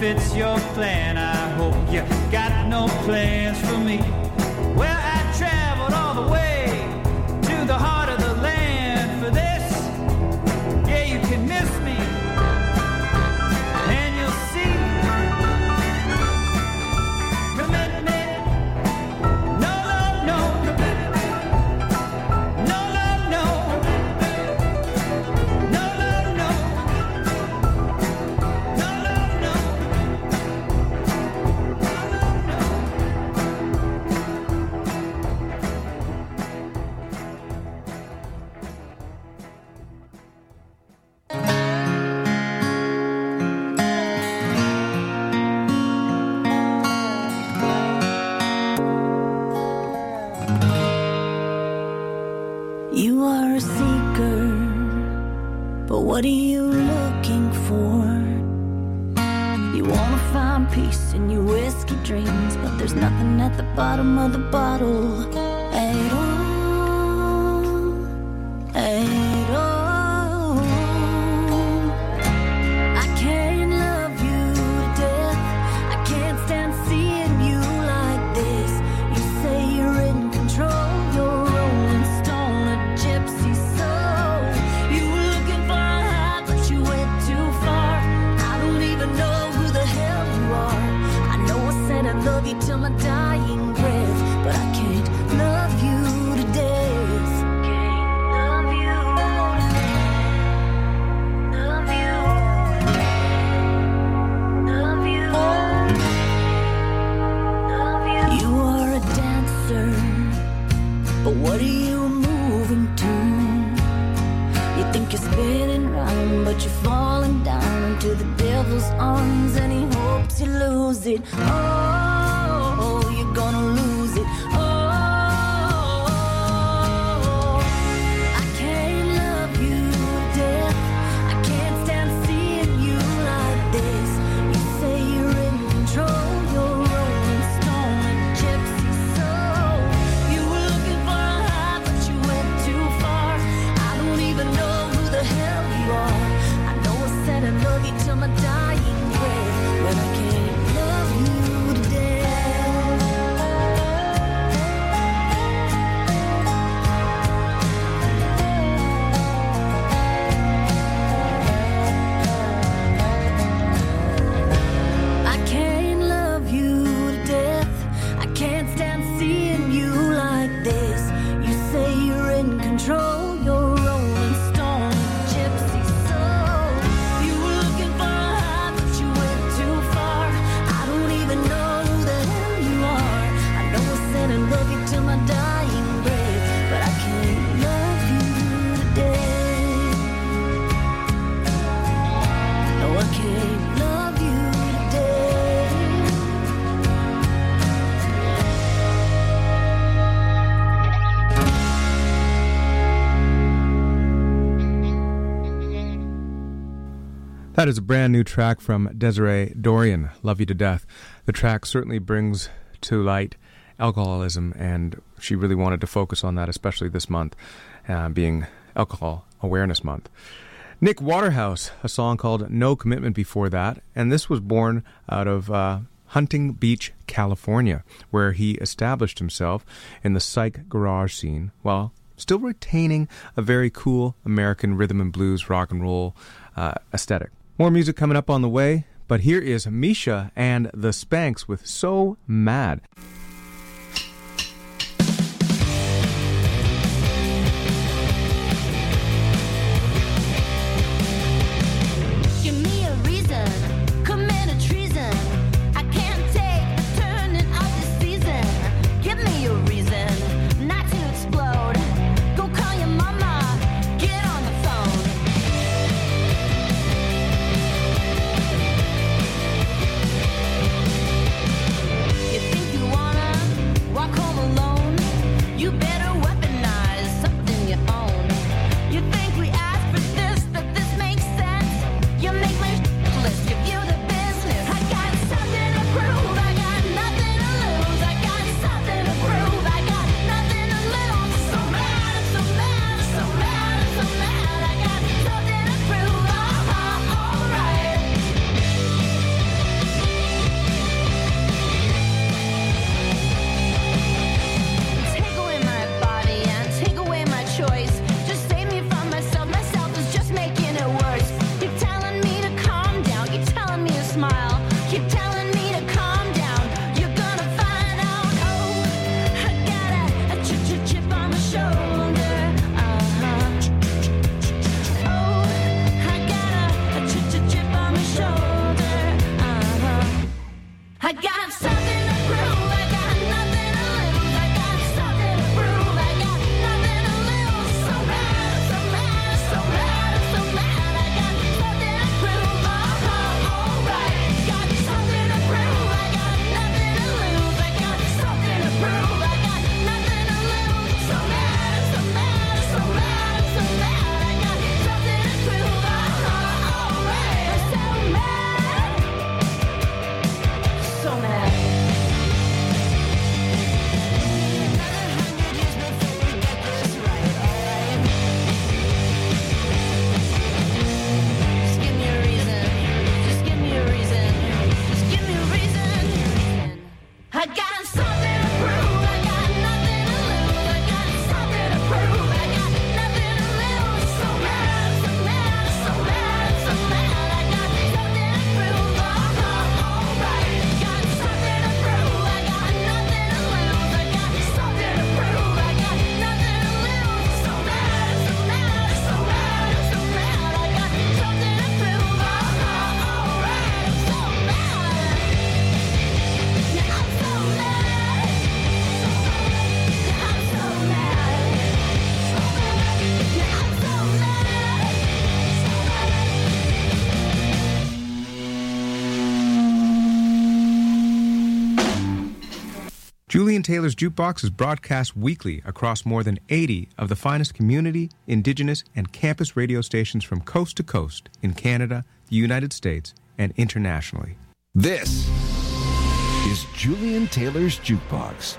it's your plan, I hope you got no plans for me. Well, I traveled all the way to the heart of the land for this. Yeah, you can miss me, and you'll see. Commitment, no love, no. No love, no. No love, no. No love, no. You are a seeker, but what are you looking for? You wanna find peace in your whiskey dreams, but there's nothing at the bottom of the bottle at all, at all. I can't love you to death. I can't stand seeing you like this. You say you're in control, you're rolling stone, a gypsy soul. You were looking for a high, but you went too far. I don't even know who the hell you are. I know I said I love you till my dying breath, but I can't love you to death. Can't love you to death. Love you. Love you. Love you. You are a dancer, but what are you moving to? You think you're spinning round, but you're falling down into the devil's arms, and he hopes you lose it. Oh, you're gonna lose it. Oh, I can't love you to death. I can't stand seeing you like this. You say you're in control, you're rolling stone, a gypsy soul. You were looking for a high, but you went too far. I don't even know who the hell you are. I know I said I love you till my dying breath, but I can't love you to death. I can't love you to death. I can't stand seeing you like this. You say you're in control, you're rolling stone, gypsy soul. You were looking for a high, but you went too far. I don't even know who the hell you are. I know I said I love you till my dying breath, but I can't love you to death. No, I can't love you to death. That is a brand new track from Desiree Dorian, Love You to Death. The track certainly brings to light alcoholism, and she really wanted to focus on that, especially this month, being Alcohol Awareness Month. Nick Waterhouse, a song called No Commitment before that, and this was born out of Hunting Beach, California, where he established himself in the psych garage scene while still retaining a very cool American rhythm and blues rock and roll aesthetic. More music coming up on the way, but here is Misha and the Spanks with So Mad. Give me a reason, commit a treason. I can't take the turning of the season. Give me a reason not to explode. Go call your mama, get on the phone. You think you wanna smile. Keep telling me to calm down. You're gonna find out. Oh, I got a chip on my shoulder. Oh, I got a chip on my shoulder. I got something to prove. I got nothing to lose. I got something to prove. I got nothing to lose. So mad, so mad, so mad, so mad. I got something to prove. Alright. Got something to prove. I got nothing to lose. I got something to prove. I got nothing to lose. So mad, so mad, so mad, so mad. I got something to prove. Alright. I'm so mad. So mad. Just give me a reason. Just give me a reason. Just give me a reason. I got something to prove. I got nothing to lose. I got something to prove. I got nothing to lose. So mad, so mad, so mad, so mad. I got something to prove. Alright. Got something to prove. I got nothing to lose. I got something to prove. I got nothing to lose. So mad, so mad, so mad, so mad. I got something to prove. Alright. I'm so mad. Yeah, I'm so mad. Yeah, I'm so mad. Yeah, I'm so Julian Taylor's Jukebox is broadcast weekly across more than 80 of the finest community, indigenous, and campus radio stations from coast to coast in Canada, the United States, and internationally. This is Julian Taylor's Jukebox.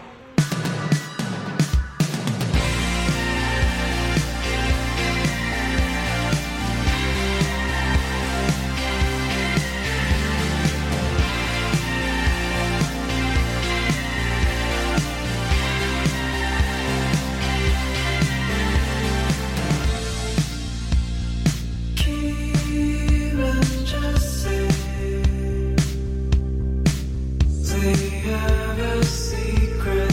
They have a secret.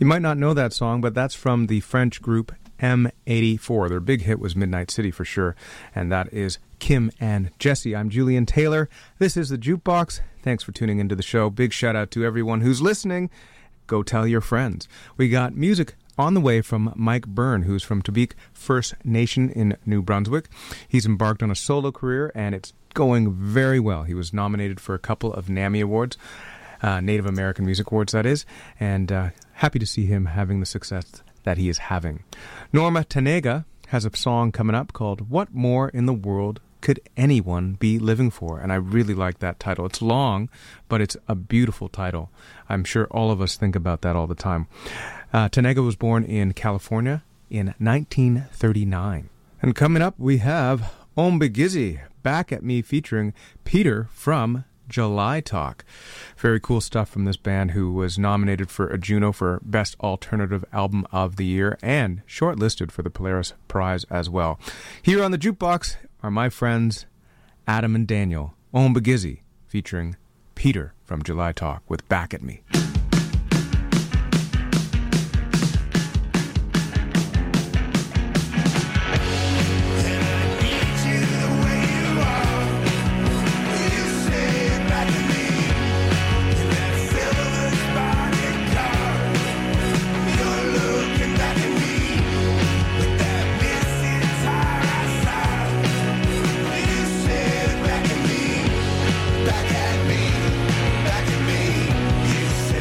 You might not know that song, but that's from the French group M84. Their big hit was Midnight City for sure, and that is Kim and Jesse. I'm Julian Taylor. This is the Jukebox. Thanks for tuning into the show. Big shout out to everyone who's listening. Go tell your friends. We got music on the way from Mike Byrne, who's from Tobique First Nation in New Brunswick. He's embarked on a solo career, and it's going very well. He was nominated for a couple of NAMI Awards, Native American Music Awards, that is, and happy to see him having the success that he is having. Norma Tanega has a song coming up called What More in the World Could Anyone Be Living For? And I really like that title. It's long, but it's a beautiful title. I'm sure all of us think about that all the time. Tanega was born in California in 1939. And coming up, we have Ombigizzy, Back at Me, featuring Peter from July Talk. Very cool stuff from this band, who was nominated for a Juno for Best Alternative Album of the Year and shortlisted for the Polaris Prize as well. Here on the Jukebox are my friends Adam and Daniel. Ombigizzy featuring Peter from July Talk with Back at Me. Back at me, you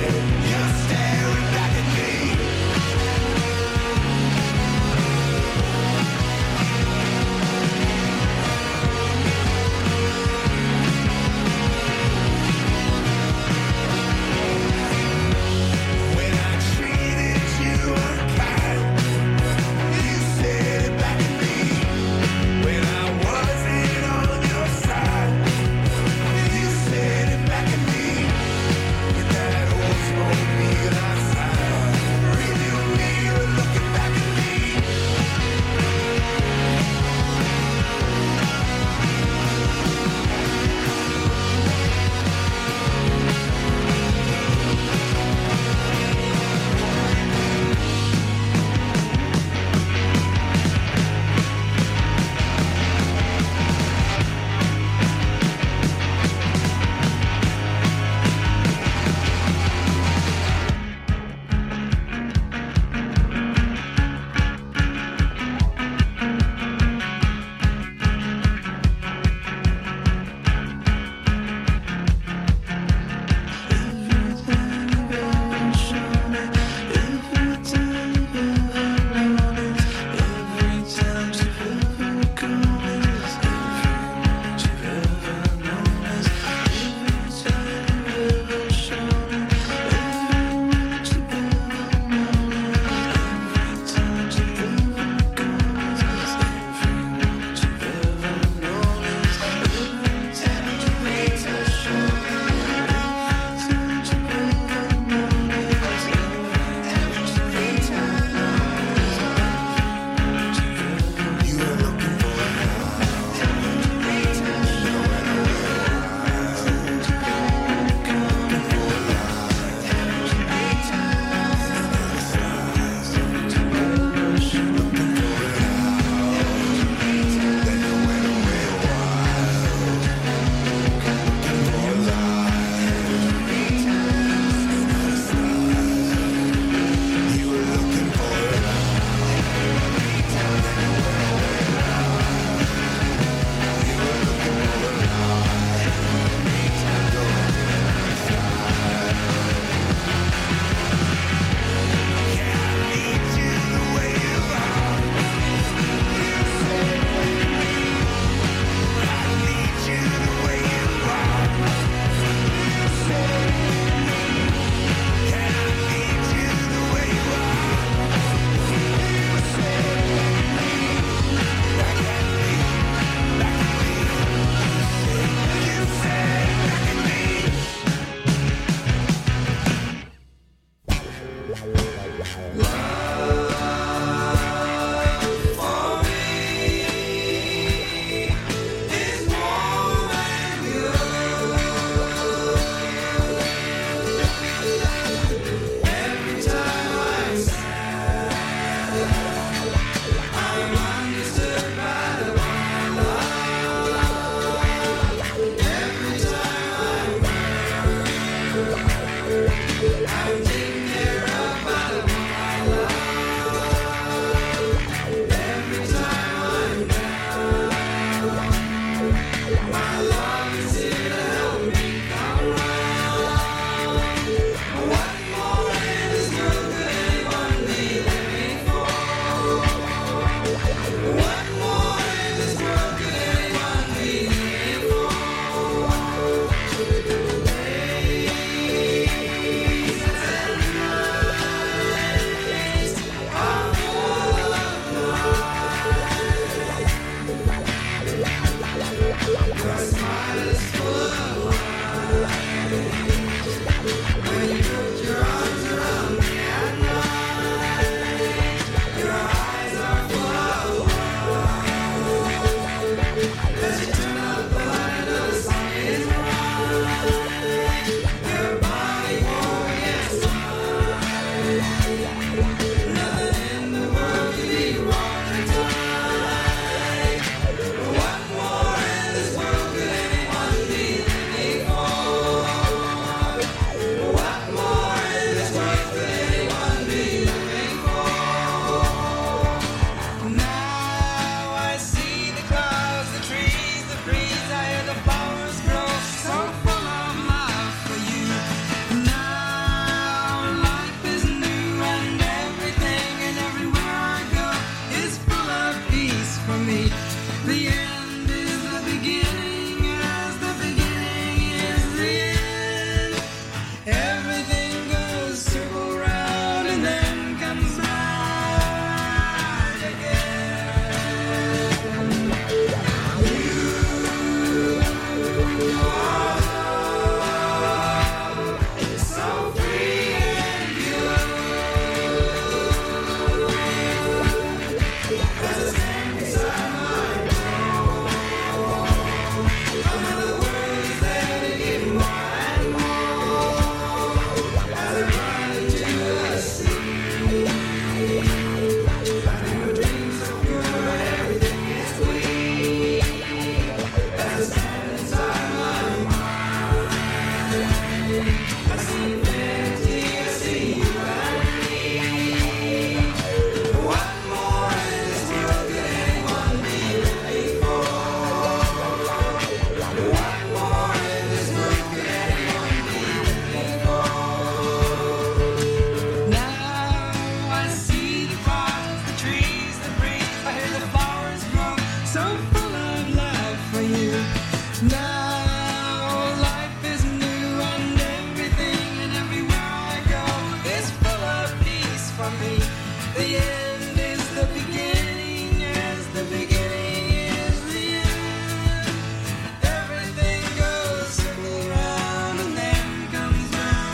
of life for you. Now life is new and everything and everywhere I go is full of peace for me. The end is the beginning as the beginning is the end. Everything goes circling round and then comes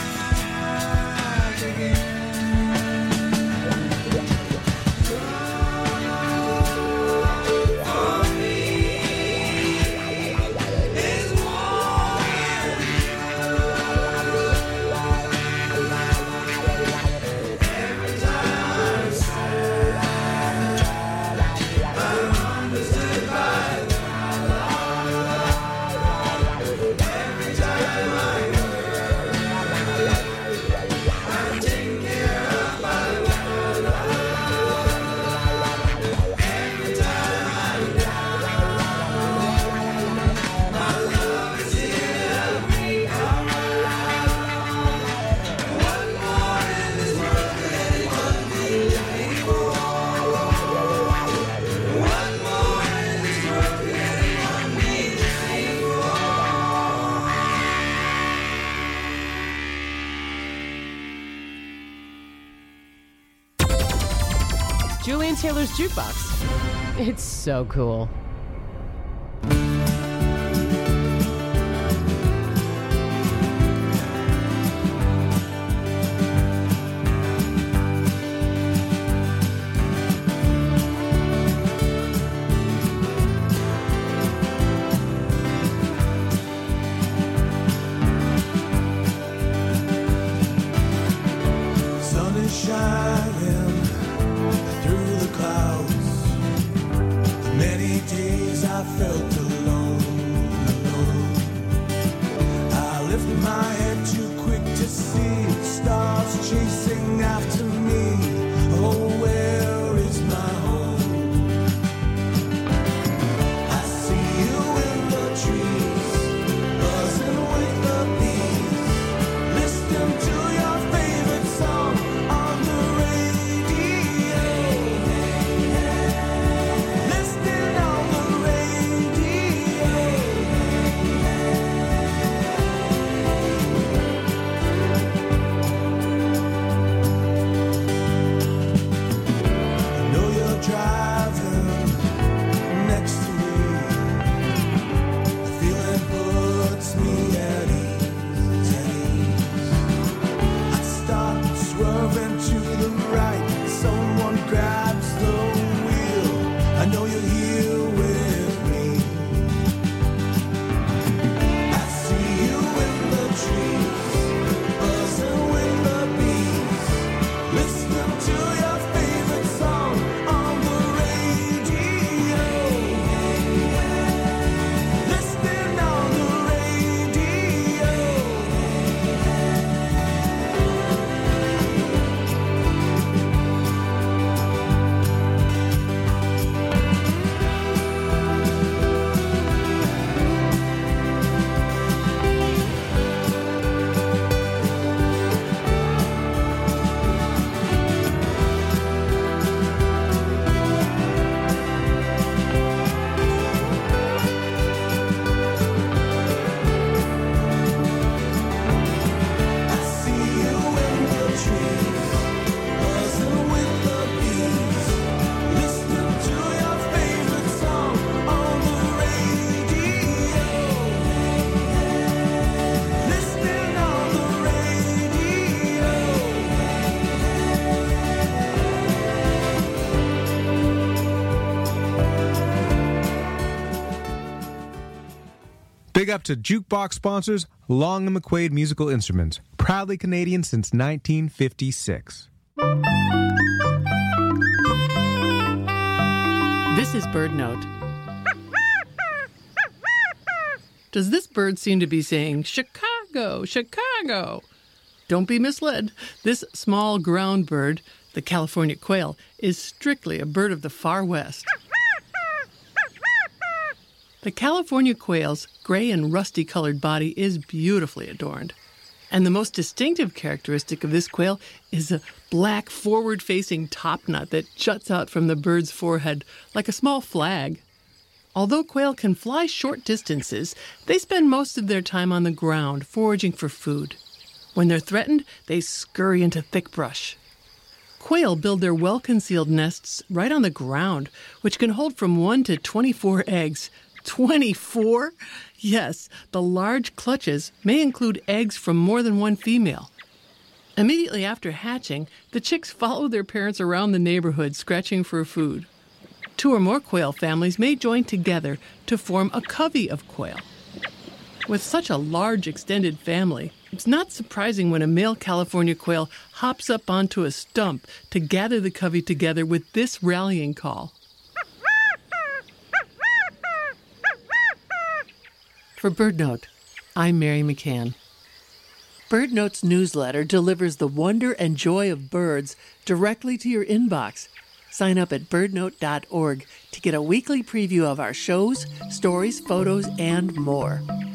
back again. For me is more than every time I'm sad, I'm understood by every time I I'm taken care of by every time I'm my love is here to help me. What more in this world could anyone be for? What more in this world could anyone be for? Julian Taylor's Jukebox. It's so cool. Sun is shining through the clouds. Many days I felt alone. I lift my head too quick to see stars chasing after me. Oh, where is my home? I see you in the trees, buzzing with the bees. Listen to your favorite song on the radio. Listening on the radio. I know you're driving next to me. The feeling puts me at ease. I start swerving to the right. Someone grabs the wheel. I know you're here with me. I see you in the trees, buzzing with the bees. Listening to your favorite song on the radio. Listening on the radio. I see you in the trees, buzzing with the bees. Listening to your favorite song on the radio. Listening on the radio. Big up to Jukebox sponsors Long & McQuaid Musical Instruments, proudly Canadian since 1956. This is Bird Note. Does this bird seem to be saying, Chicago, Chicago? Don't be misled. This small ground bird, the California quail, is strictly a bird of the far west. The California quail's gray and rusty-colored body is beautifully adorned. And the most distinctive characteristic of this quail is a black forward-facing topknot that juts out from the bird's forehead like a small flag. Although quail can fly short distances, they spend most of their time on the ground foraging for food. When they're threatened, they scurry into thick brush. Quail build their well-concealed nests right on the ground, which can hold from 1 to 24 eggs. 24? Yes, the large clutches may include eggs from more than one female. Immediately after hatching, the chicks follow their parents around the neighborhood, scratching for food. 2 or more quail families may join together to form a covey of quail. With such a large extended family, it's not surprising when a male California quail hops up onto a stump to gather the covey together with this rallying call. For BirdNote, I'm Mary McCann. BirdNote's newsletter delivers the wonder and joy of birds directly to your inbox. Sign up at birdnote.org to get a weekly preview of our shows, stories, photos, and more.